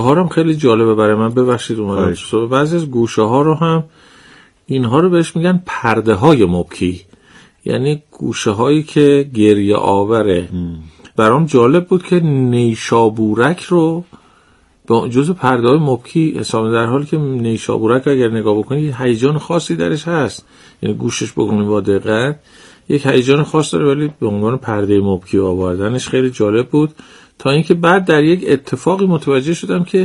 هارم خیلی جالبه برای من، ببخشید اومدم بعضی از گوشه ها رو هم اینها رو بهش میگن پرده های مبکی، یعنی گوشه هایی که گریه آوره. برام جالب بود که نیشابورک رو جزو پرده های مبکی حساب، در حالی که نیشابورک اگر نگاه بکنید هیجان خاصی درش هست، یعنی گوشش بکنید با دقت یک هیجان خاص داره، ولی به عنوان پرده مبکی آوردنش خیلی جالب بود. تا اینکه بعد در یک اتفاقی متوجه شدم که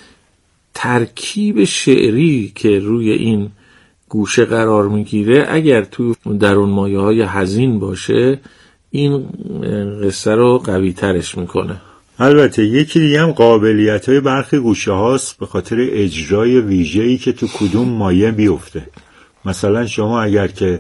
ترکیب شعری که روی این گوشه قرار میگیره اگر تو درون مایه های حزین باشه این قصه رو قوی ترش میکنه. البته یکی دیگه هم قابلیت های برخی گوشه هاست به خاطر اجرای ویژه‌ای که تو کدوم مایه بیفته. مثلا شما اگر که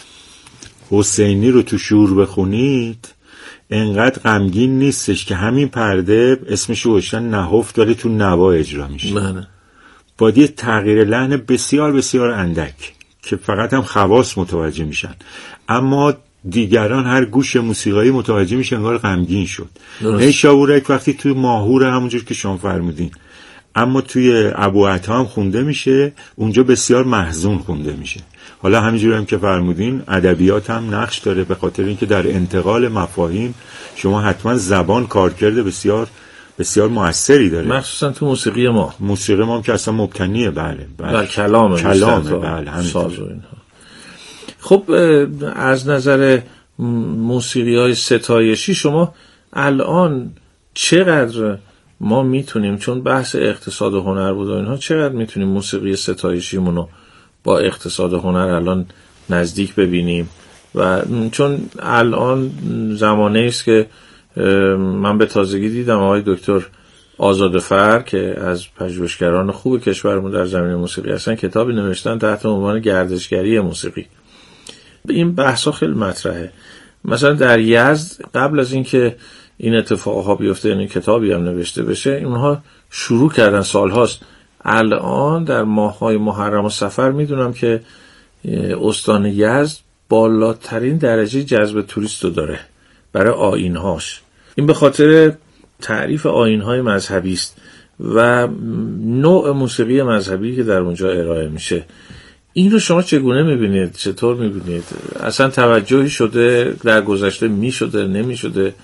حسینی رو تو شور بخونید انقدر غمگین نیستش که همین پرده اسمش رو گذاشتن نهفت ولی تو نوا اجرا میشه. با یه تغییر لحن بسیار بسیار اندک که فقط هم خواص متوجه میشن، اما دیگران هر گوش موسیقایی متوجه میشه انگار غمگین شد. نیشابورک وقتی توی ماهور همونجور که شما فرمودین، اما توی ابوعطا هم خونده میشه، اونجا بسیار محزون خونده میشه. حالا همینجوری هم که فرمودین ادبیات هم نقش داره، به خاطر اینکه در انتقال مفاهیم شما حتما زبان کارکرد بسیار بسیار موثری داره، مخصوصا تو موسیقی ما هم که اصلا مبتنیه. بله کلامه بله ساز و اینها. خب از نظر موسیقی‌های ستایشی شما الان چقدر ما میتونیم، چون بحث اقتصاد هنر بود و اینها، چقدر میتونیم موسیقی ستایشیمون رو با اقتصاد هنر الان نزدیک ببینیم؟ و چون الان زمانه است که من به تازگی دیدم آقای دکتر آزادفر که از پژوهشگران خوب کشورمون در زمینه موسیقی هستن کتابی نوشتن تحت عنوان گردشگری موسیقی. این بحثا خیلی مطرحه. مثلا در یزد قبل از اینکه این اتفاقها بیفته، یعنی کتابی هم نوشته بشه، اونها شروع کردن سالهاست. الان در ماه‌های محرم و صفر میدونم که استان یزد بالاترین درجه جذب توریست رو داره برای آیین‌هاش. این به خاطر تعریف آیین‌های مذهبی است و نوع موسیقی مذهبی که در اونجا ارائه میشه. این رو شما چگونه میبینید؟ چطور میبینید؟ اصلا توجهی شده در گذشته میشده نمیشده؟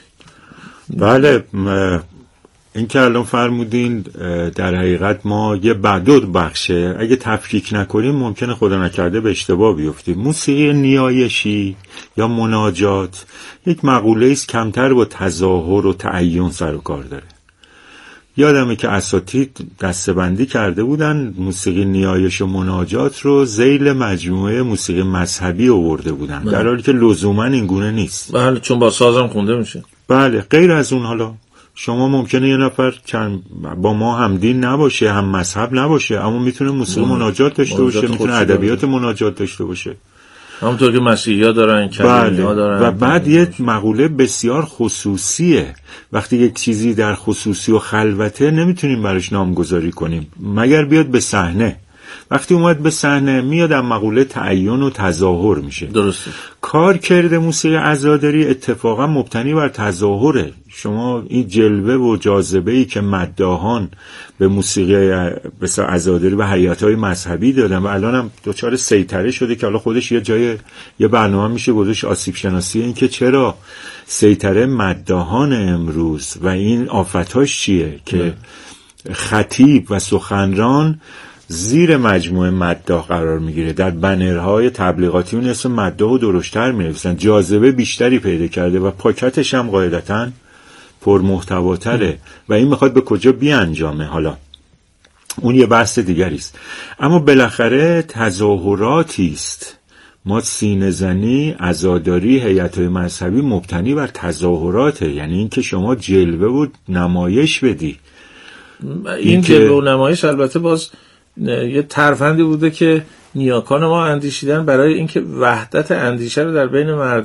بله، این که الان فرمودین در حقیقت ما یه بعدود بخشه اگه تفکیک نکنیم ممکنه خدا نکرده به اشتباه بیفتیم. موسیقی نیایشی یا مناجات یک مقوله است کمتر با تظاهر و تعین سر و کار داره. یادمه که اساتید دسته‌بندی کرده بودن موسیقی نیایش و مناجات رو ذیل مجموعه موسیقی مذهبی آورده بودن، در حالی که لزوما این گونه نیست. بله، چون با سازم خونده میشه. بله، غیر از اون حالا شما ممکنه یه نفر با ما هم دین نباشه، هم مذهب نباشه، اما میتونه موسیقی مناجات داشته باشه، میتونه ادبیات مناجات داشته باشه، همونطور که مسیحی‌ها دارن، کلیمی‌ها دارن. و بعد یه مقوله بسیار خصوصیه، وقتی یک چیزی در خصوصی و خلوته نمیتونیم براش نامگذاری کنیم مگر بیاد به صحنه. وقتی اومد به صحنه میاد از مقوله تعین و تظاهر میشه. درسته. کار کرده موسیقی عزاداری اتفاقا مبتنی بر تظاهره. شما این جلوه و جاذبه‌ای که مداحان به موسیقی بسیار عزاداری و هیئت‌های مذهبی دادن و الان هم دچار سیطره شده که حالا خودش یه برنامه میشه گذاشت، آسیب شناسی این که چرا سیطره مداحان امروز و این آفتاش چیه که خطیب و سخنران زیر مجموعه مداح قرار میگیره، در بنرهای تبلیغاتی اون اسم مداح و درشتر می‌نویسن، جاذبه بیشتری پیدا کرده و پاکتش هم قاعدتاً پرمحتواتره و این میخواد به کجا بیانجامه. حالا اون یه بحث دیگری است، اما بالاخره تظاهراتی است. ما سینه زنی، عزاداری، هیئت‌های مذهبی مبتنی بر تظاهراته، یعنی اینکه شما جلوه و نمایش بدی. این جلوه و نمایش البته باز یه ترفندی بوده که نیاکان ما اندیشیدن برای اینکه وحدت اندیشه رو در بین مردم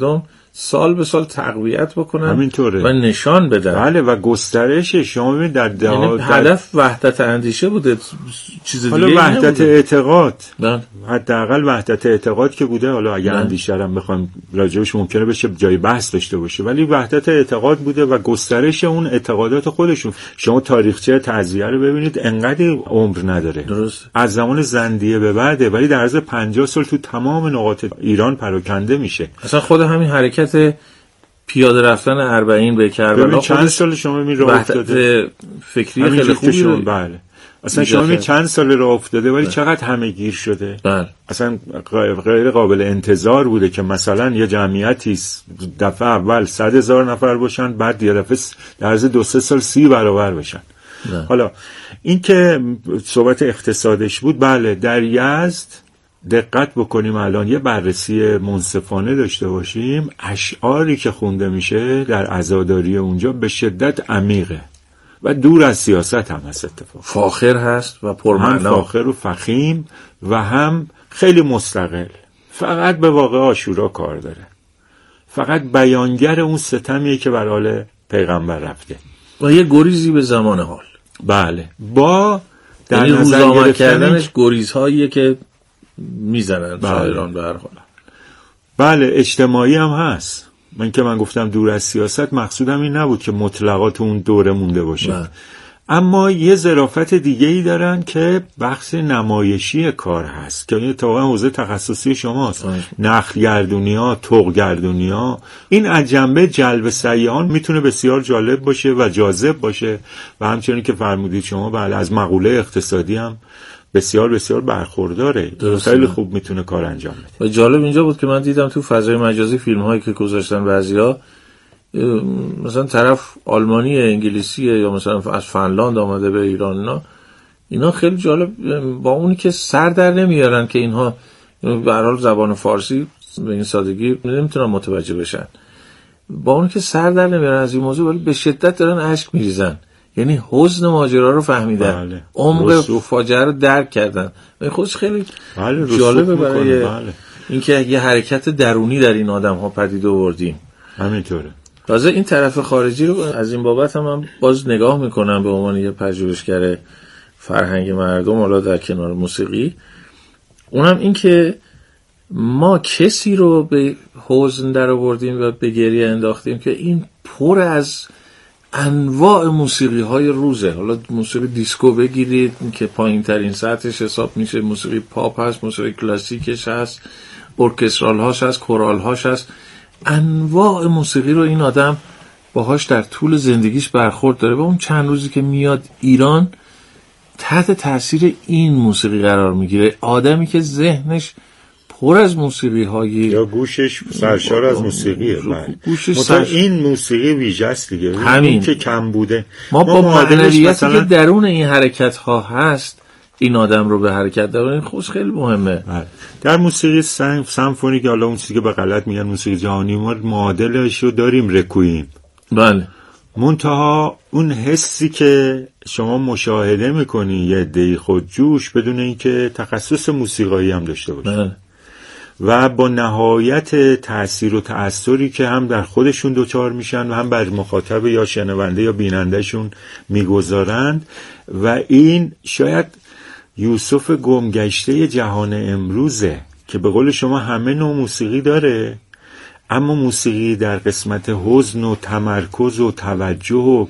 سال به سال تقویت بکنن همینطوره. و نشان بدن. بله و گسترش شما ببینید در هدف وحدت اندیشه بوده، چیز دیگه حالا وحدت نبوده. اعتقاد، بله. حداقل وحدت اعتقاد که بوده. حالا اگر اندیشه رو بخوایم راجعش ممکنه بشه جای بحث داشته باشه، ولی وحدت اعتقاد بوده و گسترش اون اعتقادات خودشون. شما تاریخچه تعزیه رو ببینید، انقدر عمر نداره. درست. از زمان زندیه به بعده، ولی در عرض 50 سال تو تمام نقاط ایران پراکنده میشه. اصلا خود همین حرکت پیاده رفتن 40 به کربلا چند سال شما می راه افتاده، فکری خیلی خوبی رو. بله. اصلا شما می چند سال راه افتاده، ولی چقدر همه گیر شده. بله. اصلا غیر قابل انتظار بوده که مثلا یه جمعیتی دفعه اول 100,000 نفر باشن، بعد یه دفعه در عرض 2-3 سال 30 برابر بشن. حالا این که صحبت اقتصادش بود، بله در یزد دقت بکنیم الان یه بررسی منصفانه داشته باشیم، اشعاری که خونده میشه در عزاداری اونجا به شدت عمیقه و دور از سیاست هم هست. اتفاق فاخر هست و پرمعنا، هم فاخر و فخیم و هم خیلی مستقل، فقط به واقع عاشورا کار داره، فقط بیانگر اون ستمیه که بر حال پیغمبر رفته و یه گریزی به زمان حال. بله، با در نظر گرفتنش گریزهاییه که میزنن شاعران به هر حال. بله اجتماعی هم هست. من گفتم دور از سیاست، مقصودم این نبود که مطلقات اون دوره مونده باشه. اما یه ظرافت دیگه‌ای دارن که بخش نمایشی کار هست که این اتفاقا حوزه تخصصی شماست. نخل‌گردونی‌ها، طغ‌گردونی‌ها، این از جنبه جلب سیاحان میتونه بسیار جالب باشه و جاذب باشه و همچنین که فرمودید شما بله از مقوله اقتصادی هم بسیار بسیار برخورداره. خیلی خوب میتونه کار انجام بده. و جالب اینجا بود که من دیدم تو فضای مجازی فیلم هایی که گذاشتن بعضیا، مثلا طرف آلمانی انگلیسیه یا مثلا از فنلاند آمده به ایران، اینا خیلی جالب با اونی که سر در نمیارن که اینها به هر حال زبان فارسی به این سادگی نمیتونن متوجه بشن، با اونی که سر در نمیارن از این موضوع، ولی به شدت دارن اشک میریزن. یعنی حزن ماجرا رو فهمیدن، بله. عمق فاجعه رو درک کردن. این خودش خیلی جالبه برای اینکه یه حرکت درونی در این آدم ها پدید آوردیم. همینطوره. تازه این طرف خارجی رو از این بابت هم باز نگاه میکنم به عنوان یه پژوهشگر فرهنگ مردم، حالا در کنار موسیقی، اونم این که ما کسی رو به حزن در آوردیم و به گریه انداختیم که این پر از انواع موسیقی های روزه. حالا موسیقی دیسکو بگیرید که پایین ترین سطحش حساب میشه، موسیقی پاپ هست، موسیقی کلاسیکش هست، ارکسترال هاش هست، کورال هاش هست. انواع موسیقی رو این آدم باهاش در طول زندگیش برخورد داره و اون چند روزی که میاد ایران تحت تاثیر این موسیقی قرار میگیره. آدمی که ذهنش پر از موسیقی هایی یا گوشش سرشار از موسیقیه، این موسیقی ویژه است دیگه، همین که کم بوده. ما با معنویتی که درون این حرکت ها هست این آدم رو به حرکت درون خود خیلی مهمه. در موسیقی سمفونیک، حالا اون چیزی که به غلط میگن موسیقی جهانی، ما معادلش رو داریم، رکوئیم. بله. منتها اون حسی که شما مشاهده میکنی یه عده‌ای خودجوش بدون اینکه تخصص موسیقایی هم داشته باشه. بله. و با نهایت تأثیر و تأثیری که هم در خودشون دوچار میشن و هم بر مخاطب یا شنونده یا بینندهشون میگذارند. و این شاید یوسف گمگشته جهان امروزه که به قول شما همه نوع موسیقی داره، اما موسیقی در قسمت حزن و تمرکز و توجه و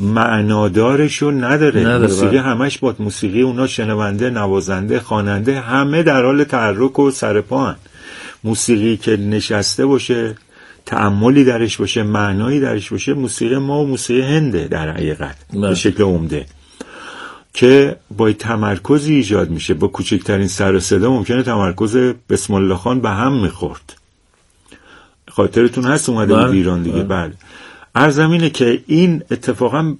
معنادارشو نداره. موسیقی همش با موسیقی اونا شنونده، نوازنده، خواننده همه در حال تحرک و سرپاهن. موسیقی که نشسته باشه، تأملی درش باشه، معنایی درش باشه، موسیقی ما و موسیقی هنده در حقیقت به شکل عمده که با تمرکزی ایجاد میشه. با کوچکترین سر و صدا ممکنه تمرکز بسم الله خان به هم میخورد. خاطرتون هست اومده بود ایران دیگه. بله. عرضم اینه که این اتفاقا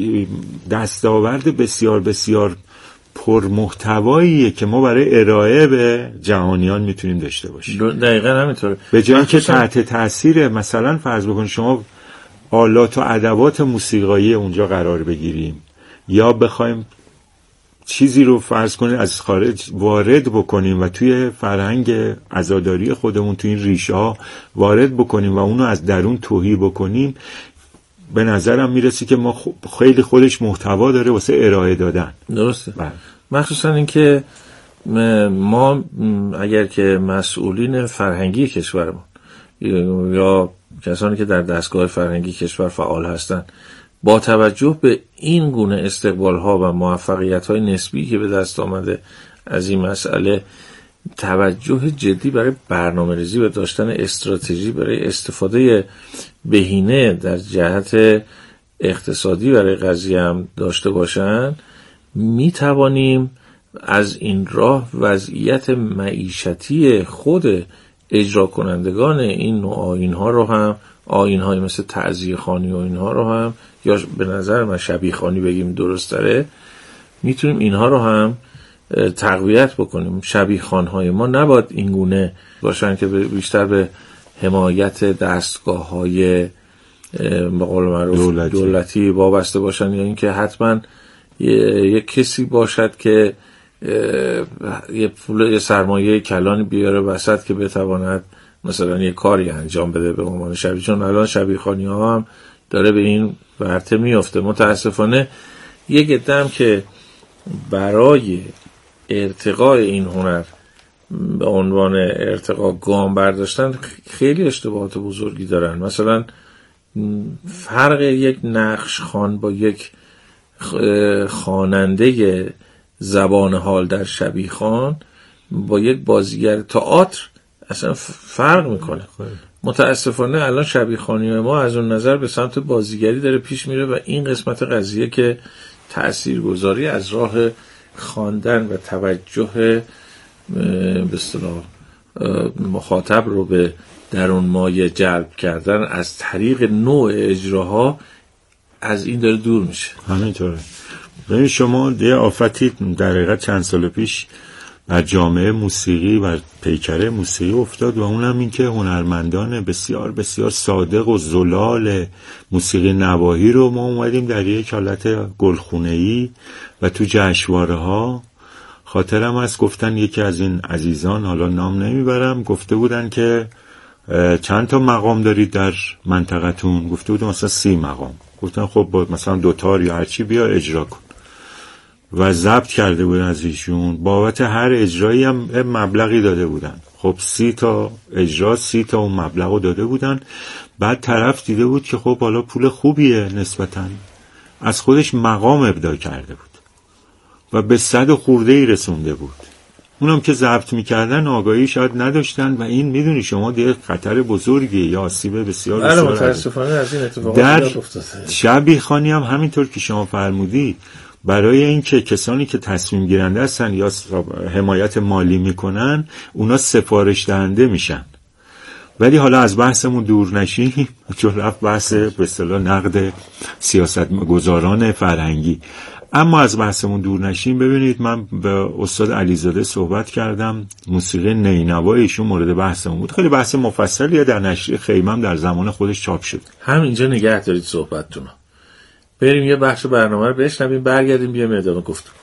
دستاورد بسیار بسیار پرمحتواییه که ما برای ارائه به جهانیان میتونیم داشته باشیم. دقیقاً همینطوره. به جای اینکه تحت تاثیر مثلا فرض بکن شما آلات و ادوات موسیقایی اونجا قرار بگیریم یا بخوایم چیزی رو فرض کنید از خارج وارد بکنیم و توی فرهنگ عزاداری خودمون توی این ریشه ها وارد بکنیم و اونو از درون تهی بکنیم، به نظرم میرسه که ما خیلی خودش محتوا داره واسه ارائه دادن. درسته. مخصوصا اینکه ما اگر که مسئولین فرهنگی کشورمون یا کسانی که در دستگاه فرهنگی کشور فعال هستند با توجه به این گونه استقبال‌ها و موفقیت‌های نسبی که به دست آمده از این مسئله توجه جدی برای برنامه‌ریزی و داشتن استراتژی برای استفاده بهینه در جهت اقتصادی برای قضیه هم داشته باشن، می توانیم از این راه وضعیت معیشتی خود اجرا کنندگان این نوع آیین‌ها رو هم، آیین‌های مثل تعزیه خوانی و اینها رو هم، یا به نظر من شبیه خوانی بگیم درست داره، میتونیم اینها رو هم تقویت بکنیم. شبیه خوان‌های ما نباید این گونه باشن که بیشتر به حمایت دستگاه‌های به قول معروف دولتی وابسته باشن، یا اینکه حتما یک کسی باشد که یه سرمایه کلانی بیاره وسط که بتواند مثلا یه کاری انجام بده به عنوان شبیه. چون الان شبیه خوانی ها هم داره به این ورطه میفته. متاسفانه یک عده‌ام که برای ارتقاء این هنر به عنوان ارتقاء گام برداشتن خیلی اشتباهات بزرگی دارن. مثلا فرق یک نقش خوان با یک خواننده زبان حال در شبیه خوان با یک بازیگر تئاتر اصلا فرق میکنه. متاسفانه الان شبیه خوانی ما از اون نظر به سمت بازیگری داره پیش میره و این قسمت قضیه که تاثیرگذاری از راه خواندن و توجه به اصطلاح مخاطب رو به درون مایه جلب کردن از طریق نوع اجراها از این داره دور میشه. همینطوره. ببین شما یه آفتی در حقیقت چند سال پیش بر جامعه موسیقی و پیکره موسیقی افتاد و اونم این که هنرمندان بسیار بسیار صادق و زلال موسیقی نواحی رو ما اومدیم در یک حالت گلخونه‌ای و تو جشنواره ها. خاطرم هست گفتن یکی از این عزیزان، حالا نام نمیبرم، گفته بودن که چند تا مقام دارید در منطقتون؟ گفته بودن مثلا 30 مقام. گفتن خب مثلا 2 تار یا هرچی بیا اجرا کن و ضبط کرده بودن از ایشون. بابت هر اجرایی هم مبلغی داده بودن. خب 30 تا اجرا 30 تا اون مبلغو داده بودن. بعد طرف دیده بود که خب حالا پول خوبیه نسبتاً، از خودش مقام ابداع کرده بود و به 100 خورده‌ای رسونده بود. اونم که ضبط میکردن آگاهی شاید نداشتن و این میدونی شما دیگه خطر بزرگیه یا آسیب بسیار بسیار. متاسفانه از این اتفاقات در شبیه خوانی هم همینطور که شما فرمودی، برای اینکه کسانی که تصمیم گیرنده هستن یا حمایت مالی میکنن اونا سفارش دهنده میشن. ولی حالا از بحثمون دور نشیم، چون رفت بحث به اصطلاح نقد سیاستگزاران فرهنگی. اما از بحثمون دور نشیم، ببینید من به استاد علیزاده صحبت کردم، موسیقی نینوا ایشون مورد بحثمون بود. خیلی بحث مفصلیه، در نشریه خیمم در زمان خودش چاپ شد. همینجا نگه دارید صحبتتون. بریم یه بخش برنامه رو بشنویم، برگردیم بیایم ادامه گفتگو.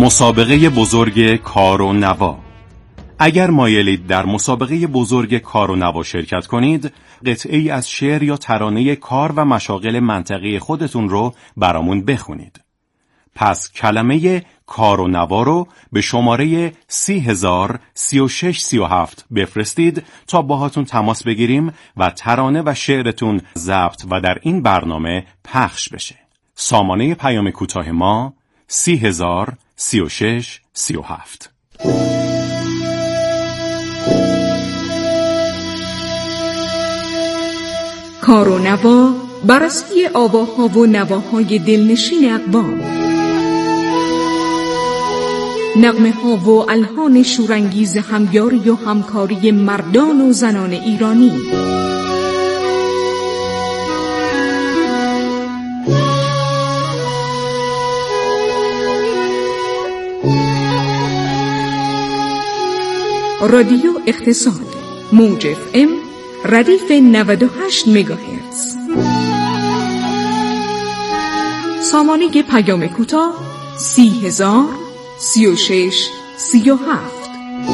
مسابقه بزرگ کار و نوا. اگر مایلید در مسابقه بزرگ کار و نوا شرکت کنید، قطعه‌ای از شعر یا ترانه کار و مشاغل منطقه خودتون رو برامون بخونید. پس کلمه کار و نوا رو به شماره 30,3637 بفرستید تا باهاتون تماس بگیریم و ترانه و شعرتون ضبط و در این برنامه پخش بشه. سامانه پیام کوتاه ما 30,3637. کار و نوا بررسی آواها و نواهای دلنشین اقوام، نغمه ها و الحان شورانگیز همیاری و همکاری مردان و زنان ایرانی. رادیو اقتصاد، موج FM، ردیف 98 مگاهرتز. سامانه پیام کوتاه 30,3637.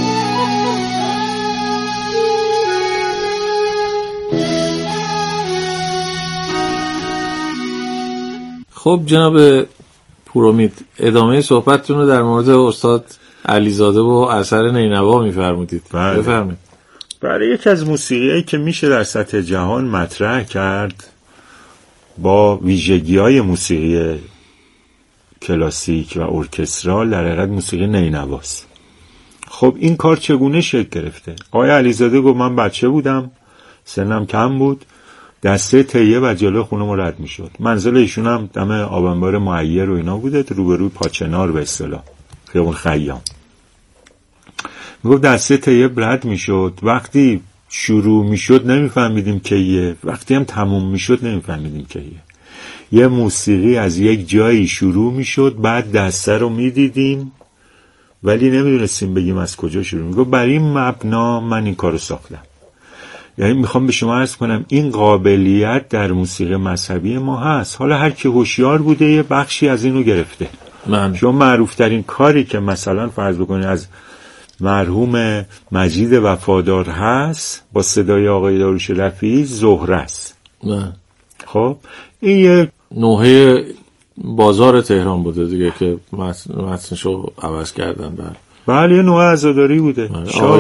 خب جناب پورامید، ادامه صحبتتون رو در مورد استاد علیزاده و اثر نینوا می‌فرمودید. بفرمایید. برای یکی از موسیقی‌هایی که میشه در سطح جهان مطرح کرد با ویژگی‌های موسیقی کلاسیک و ارکسترال، در حقیقت موسیقی نینواست. خب این کار چگونه شکل گرفته؟ آقای علیزاده گفت من بچه بودم، سنم کم بود، دسته طیب و جلو خونه ما رد میشد. منزل ایشون هم دم آبانبار معیر و اینا بوده، روبروی پاچنار به اصطلاح خیابون خیام. میگفت دسته طیب رد میشد، وقتی شروع میشد نمیفهمیدیم کیه، وقتی هم تموم میشد نمیفهمیدیم کیه. یه موسیقی از یک جایی شروع میشد، بعد دسته رو میدیدیم ولی نمیدونستیم بگیم از کجا شروع. میگفت بر این مبنا من این کارو ساختم. یعنی میخوام به شما عرض کنم این قابلیت در موسیقی مذهبی ما هست. حالا هر کی هوشیار بوده یه بخشی از اینو گرفته. شما معروف ترین کاری که مثلا فرض بکنید از مرحوم مجید وفادار هست با صدای آقای داریوش رفیعی، زهره است. خب این یه نوحه بازار تهران بوده دیگه که متنشو عوض کردن. بله یه نوع عزاداری بوده. شاه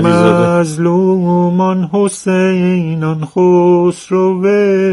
مظلومان حسینان خسرو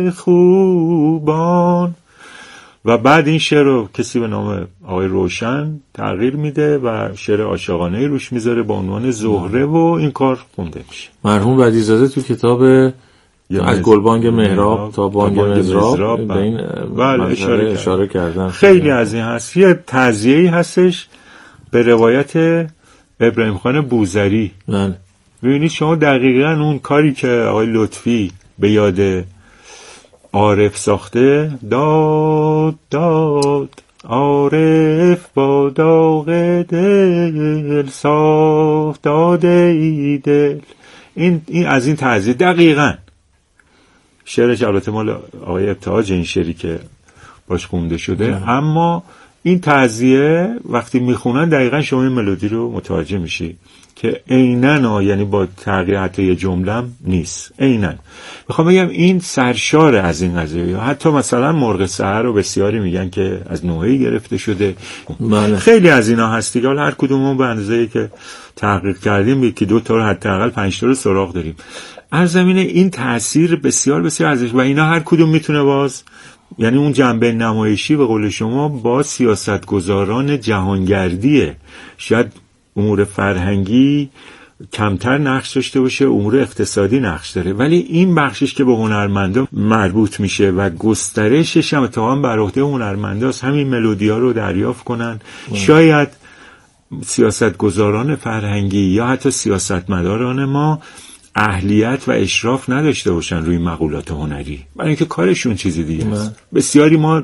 خوبان. و بعد این شعر رو کسی به نام آقای روشن تغییر میده و شعر عاشقانه روش میذاره با عنوان زهره و این کار خونده میشه. مرحوم بدیع‌زاده تو کتاب از گلبانگ مهراب تا بانگ مزراب به این اشاره کردن. خیلی از این هست. یه تعزیه‌ای هستش به روایت ابراهیم خان بوذری. ببینید شما دقیقاً اون کاری که آقای لطفی به یاد عارف ساخته، داد داد عارف با داغ دل ساخت داده ای دل، این از این تعزیه دقیقاً شعرش البته مال آقای ابتهاج این شعری که باش خونده شده اما این تعزیه وقتی میخونن دقیقاً شما این ملودی رو متوجه میشی که عیناً یعنی با تغییر حتی یه جمله نیست، عیناً میخوام بگم این سرشار از این قضیه. حتی مثلا مرغ سحر رو بسیاری میگن که از نوحه‌ای گرفته شده. خیلی از اینا هست دیگه. هر کدومون به اندازه‌ای که تحقیق کردیم یکی دو تا رو حداقل 5 تا رو سراغ داریم. از زمینه این تاثیر بسیار بسیار ارزش و اینا هر کدوم میتونه باز یعنی اون جنبه نمایشی به قول شما با سیاستگزاران جهانگردیه. شاید امور فرهنگی کمتر نقش داشته باشه، امور اقتصادی نقش داره، ولی این بخشش که به هنرمندا مربوط میشه و گسترشش هم اتفاقا بر عهده هنرمنداست همین ملودی‌ها رو دریافت کنن. شاید سیاستگزاران فرهنگی یا حتی سیاستمداران ما اهلیت و اشراف نداشته باشن روی مقولات هنری، برای اینکه کارشون چیزی دیگه است. بسیاری ما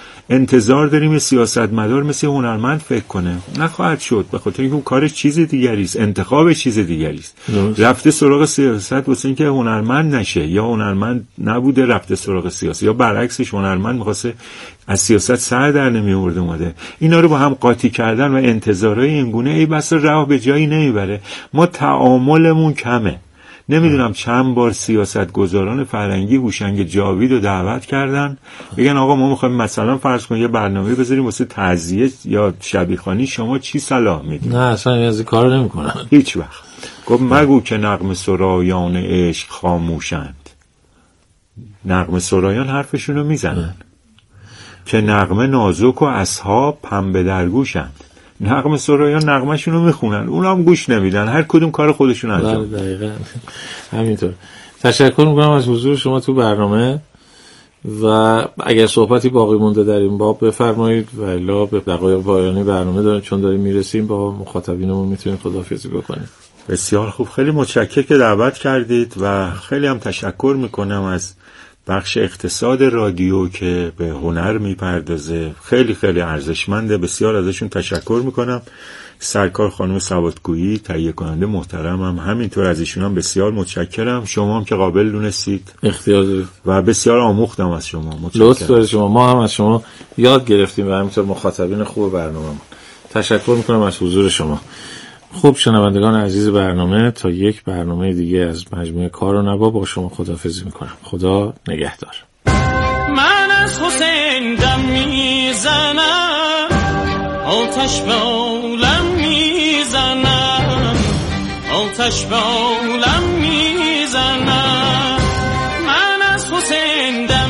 انتظار داریم یه سیاستمدار مثل هنرمند فکر کنه. نخواهد شد، به خاطر اینکه اون کارش چیز دیگری است، انتخاب چیز دیگری است. رفته سراغ سیاست واسه اینکه هنرمند نشه، یا هنرمند نبوده رفته سراغ سیاست، یا برعکسش هنرمند می‌خواسته از سیاست سر در نمی‌آورده اومده. اینا رو با هم قاطی کردن و انتظارهای این گونه ای بسا راه به جایی نمیبره. ما تعاملمون کمه. نمیدونم چند بار سیاستگزاران فرنگی هوشنگ جاوید رو دعوت کردن بگن آقا ما میخوایم مثلا فرض کنیم یه برنامه بذاریم واسه تعزیه یا شبیخوانی، شما چی صلاح میدید؟ نه اصلا از این کارو نمیکنن هیچ وقت. گفت مگو که نغمه سرایان عشق خاموشند. نغمه سرایان حرفشون رو میزنن که نغمه نازک و اصحاب پنبه در گوشند. نغمه سرایان نغمه‌شون رو میخونن، اونا هم گوش نمیدن، هر کدوم کار خودشون انجام میدن. دقیقاً همینطور. تشکر میکنم از حضور شما تو برنامه و اگر صحبتی باقی مونده در این باب بفرمایید و الا به دقایق پایانی برنامه داریم، چون داریم میرسیم با مخاطبینمون میتونیم خداحافظی بکنیم. بسیار خوب، خیلی متشکرم که دعوت کردید و خیلی هم تشکر میکنم از بخش اقتصاد رادیو که به هنر میپردازه. خیلی خیلی ارزشمنده، بسیار ازشون تشکر میکنم. سرکار خانم سوادگویی تهیه کننده محترمم همینطور، از ایشون هم بسیار متشکرم. شما هم که قابل دونستید، اختیار دارید و بسیار آموختم از شما. لطف دارید شما، ما هم از شما یاد گرفتیم و همینطور مخاطبین خوب برنامه‌مون. تشکر میکنم از حضور شما. خوب شنوندگان عزیز برنامه، تا یک برنامه دیگه از مجموعه کار و نوا با شما خداحافظی میکنم. خدا نگهدار. من از حسین دم میزنم، آتش به عالم میزنم، آتش به عالم میزنم. من از حسین دم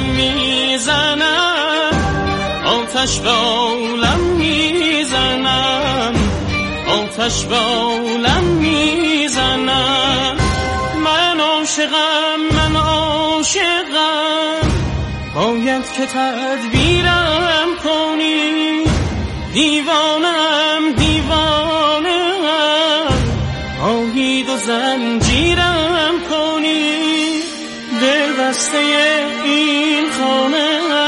میزنم، آتش به عالم میزنم، آتش به عالم میزنم. من عاشقم، من عاشقم، باید که تدبیرم کنی. دیوانم دیوانم، آهید و زنجیرم کنی. دل بسته این خانه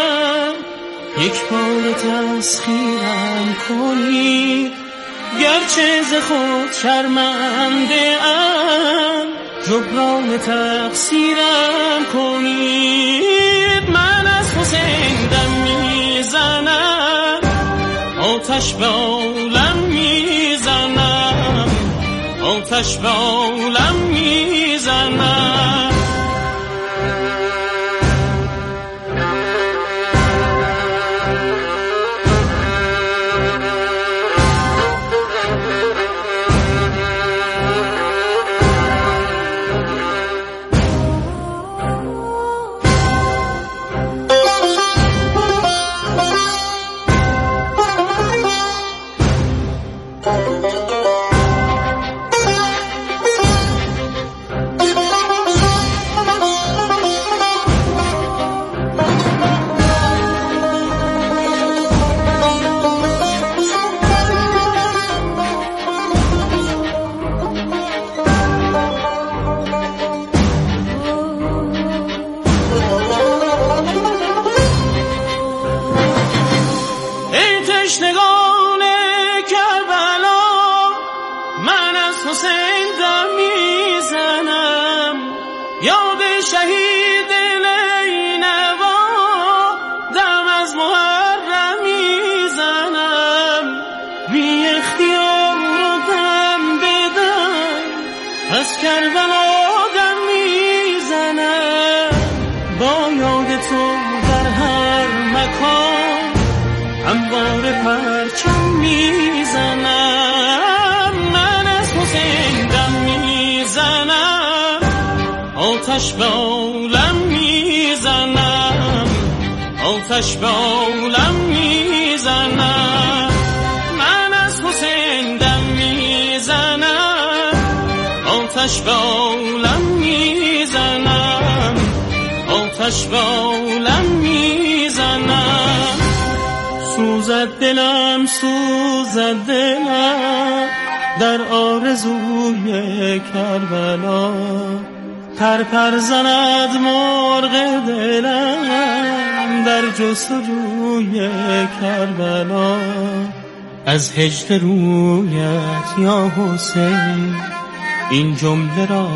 یک بار تسخیرم کنی. گرچه ز خود شرمنده ام، جبران تقصیرم کنید. من از حسین دم میزنم، آتش به عالم میزنم، آتش به عالم میزنم. آتش به عالم میزنم، آتش به عالم میزنم. من از حسین دم میزنم، آتش به عالم میزنم، آتش به عالم میزنم. سوزد دلم، سوزد دلم در آرزوی کربلا. پر زند مرغ دلم در جستجوی کوی کربلا، از هجر رویت یا حسین این جمله را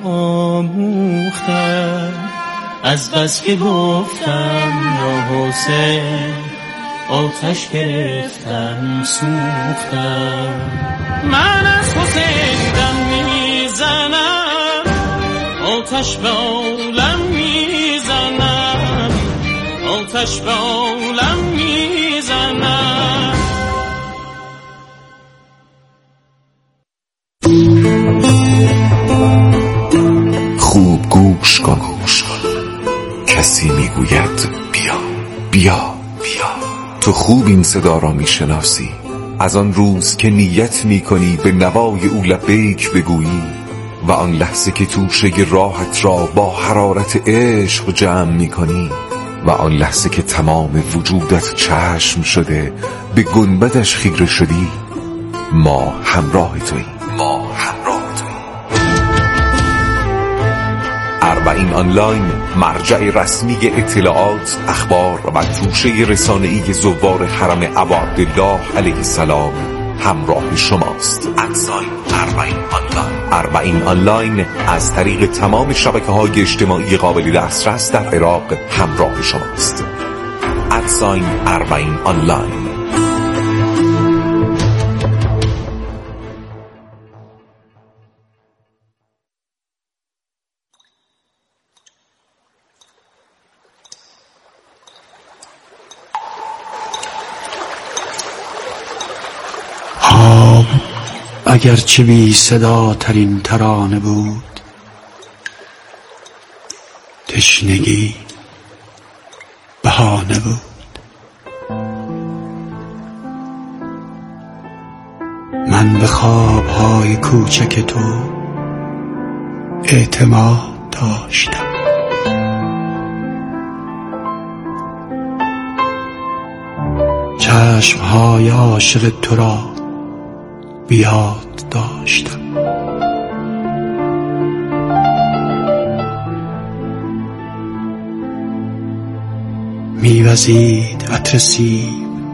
آموختم. از بس که گفتم یا حسین آتش گرفتم سوختم. من از حسین دم میزنم، آتش به عالم میزنم، آتش به عالم میزنم. خوب گوش کن، کسی میگوید بیا بیا بیا. تو خوب این صدا را میشناسی، از آن روز که نیت میکنی به نوای او لبیک بگویی و آن لحظه که توشه راحت را با حرارت عشق جمع میکنی و آن لحظه که تمام وجودت چشم شده به گنبدش خیره شدی. ما همراه توییم، ما همراه توییم. اربعین آنلاین، مرجع رسمی اطلاعات، اخبار و توشه رسانه‌ای زوار حرم ابا عبدالله علیه السلام همراه شماست. ادساین اربعین آنلاین. اربعین آنلاین از طریق تمام شبکه‌های اجتماعی قابل دسترس در عراق همراه شماست. ادساین اربعین آنلاین. اگرچه بی صدا ترین ترانه بود، تشنگی بهانه بود. من به خوابهای کوچک تو اعتماد داشتم. چشمهای عاشق تو را بیاد داشتم. میوزید عطر سیب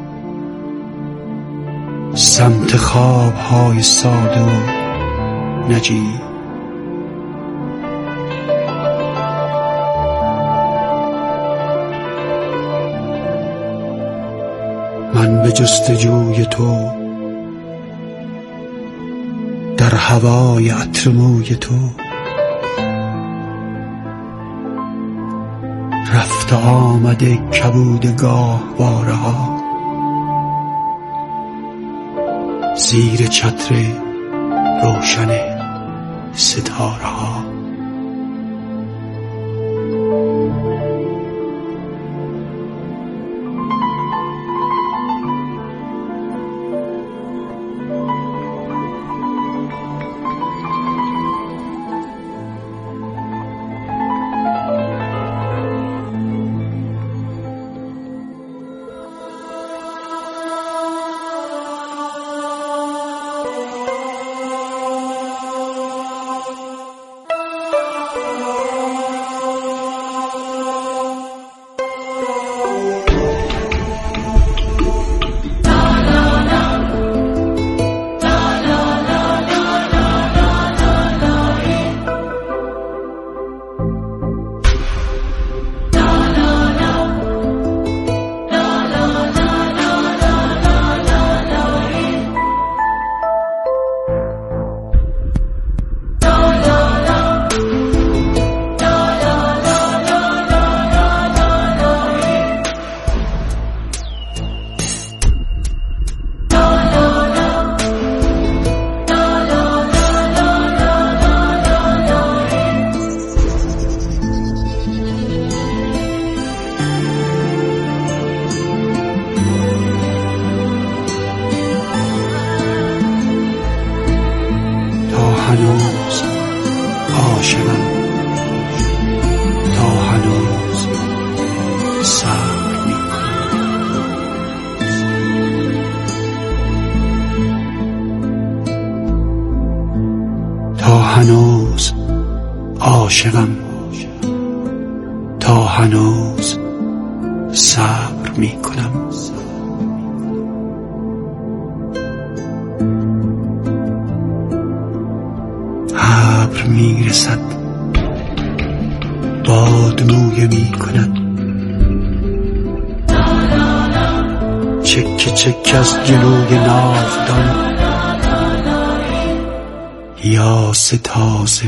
سمت خوابهای ساده و نجیب. من به جستجوی تو در هوای عطر موی تو رفت آمده کبودگاه باره ها، زیر چتر روشن ستاره ها. هنوز عاشقم، تا هنوز صبر میکنم، تا هنوز عاشقم، تا هنوز صبر می کنم. ابر می رسد، باد مویه می کند، چکه چکه از جلوی ناودان، یاس تازه